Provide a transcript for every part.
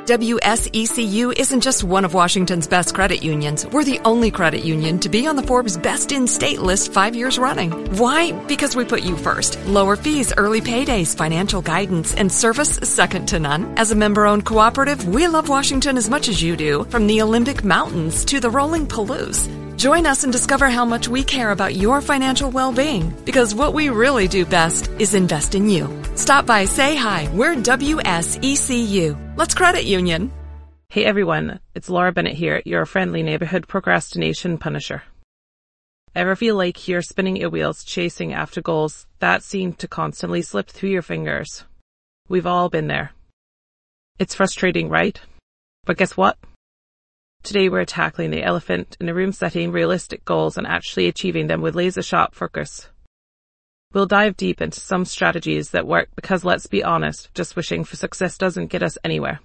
WSECU isn't just one of Washington's best credit unions. We're the only credit union to be on the Forbes Best in State list 5 years running. Why? Because we put you first. Lower fees, early paydays, financial guidance, and service second to none. As a member-owned cooperative, we love Washington as much as you do, from the Olympic Mountains to the rolling Palouse. Join us and discover how much we care about your financial well-being, because what we really do best is invest in you. Stop by, say hi. We're WSECU. Let's credit union. Hey everyone, it's Laura Bennett here, your friendly neighborhood procrastination punisher. Ever feel like you're spinning your wheels chasing after goals that seem to constantly slip through your fingers? We've all been there. It's frustrating, right? But guess what? Today we're tackling the elephant in the room, setting realistic goals and actually achieving them with laser-sharp focus. We'll dive deep into some strategies that work because, let's be honest, just wishing for success doesn't get us anywhere.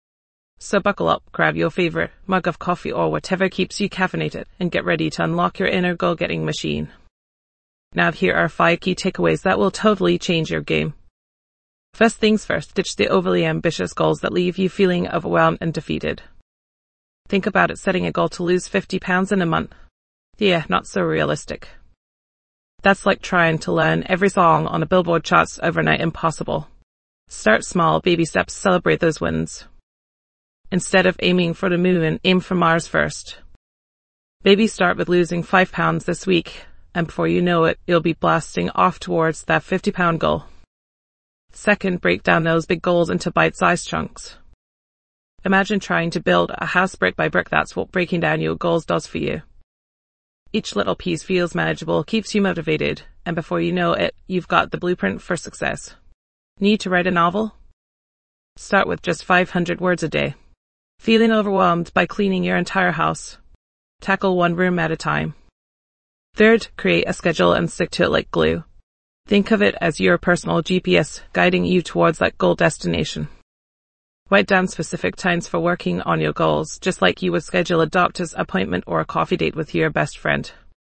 So buckle up, grab your favorite mug of coffee or whatever keeps you caffeinated, and get ready to unlock your inner goal-getting machine. Now here are 5 key takeaways that will totally change your game. First things first, ditch the overly ambitious goals that leave you feeling overwhelmed and defeated. Think about it, setting a goal to lose 50 pounds in a month. Yeah, not so realistic. That's like trying to learn every song on a Billboard charts overnight. Impossible. Start small, baby steps, celebrate those wins. Instead of aiming for the moon, aim for Mars first. Maybe start with losing 5 pounds this week, and before you know it, you'll be blasting off towards that 50-pound goal. Second, break down those big goals into bite-sized chunks. Imagine trying to build a house brick by brick. That's what breaking down your goals does for you. Each little piece feels manageable, keeps you motivated, and before you know it, you've got the blueprint for success. Need to write a novel? Start with just 500 words a day. Feeling overwhelmed by cleaning your entire house? Tackle one room at a time. Third, create a schedule and stick to it like glue. Think of it as your personal GPS guiding you towards that goal destination. Write down specific times for working on your goals, just like you would schedule a doctor's appointment or a coffee date with your best friend.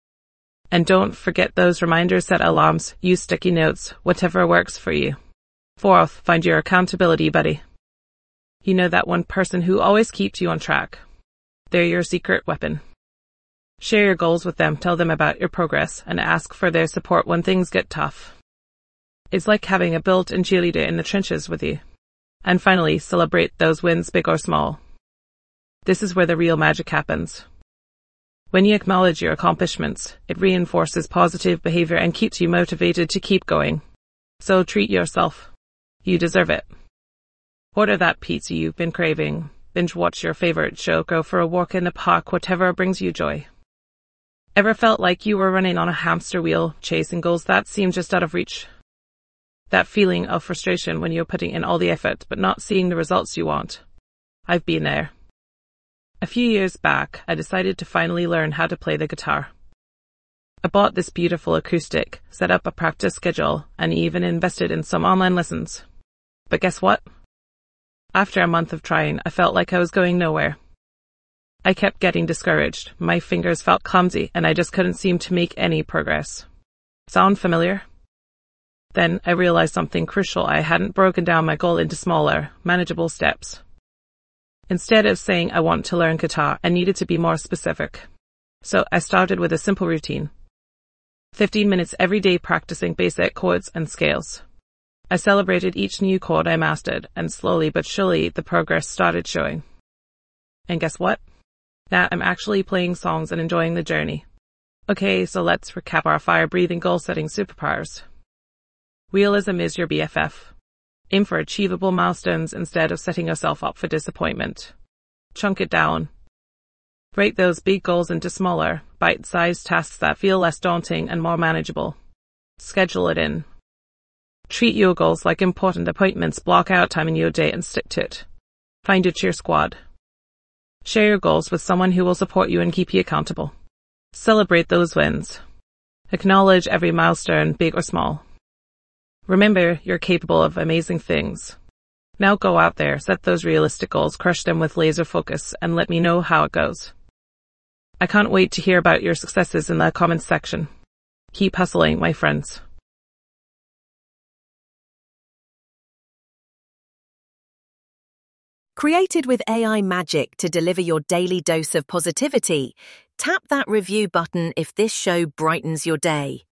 And don't forget those reminders, set alarms, use sticky notes, whatever works for you. Fourth, find your accountability buddy. You know, that one person who always keeps you on track. They're your secret weapon. Share your goals with them, tell them about your progress, and ask for their support when things get tough. It's like having a built-in cheerleader in the trenches with you. And finally, celebrate those wins, big or small. This is where the real magic happens. When you acknowledge your accomplishments, it reinforces positive behavior and keeps you motivated to keep going. So treat yourself. You deserve it. Order that pizza you've been craving. Binge watch your favorite show. Go for a walk in the park. Whatever brings you joy. Ever felt like you were running on a hamster wheel, chasing goals that seemed just out of reach? That feeling of frustration when you're putting in all the effort but not seeing the results you want. I've been there. A few years back, I decided to finally learn how to play the guitar. I bought this beautiful acoustic, set up a practice schedule, and even invested in some online lessons. But guess what? After a month of trying, I felt like I was going nowhere. I kept getting discouraged, my fingers felt clumsy, and I just couldn't seem to make any progress. Sound familiar? Then I realized something crucial. I hadn't broken down my goal into smaller, manageable steps. Instead of saying I want to learn guitar, I needed to be more specific. So I started with a simple routine. 15 minutes every day practicing basic chords and scales. I celebrated each new chord I mastered, and slowly but surely the progress started showing. And guess what? Now I'm actually playing songs and enjoying the journey. Okay, so let's recap our fire-breathing goal-setting superpowers. Realism is your BFF. Aim for achievable milestones instead of setting yourself up for disappointment. Chunk it down. Break those big goals into smaller, bite-sized tasks that feel less daunting and more manageable. Schedule it in. Treat your goals like important appointments. Block out time in your day and stick to it. Find your cheer squad. Share your goals with someone who will support you and keep you accountable. Celebrate those wins. Acknowledge every milestone, big or small. Remember, you're capable of amazing things. Now go out there, set those realistic goals, crush them with laser focus, and let me know how it goes. I can't wait to hear about your successes in the comments section. Keep hustling, my friends. Created with AI magic to deliver your daily dose of positivity, tap that review button if this show brightens your day.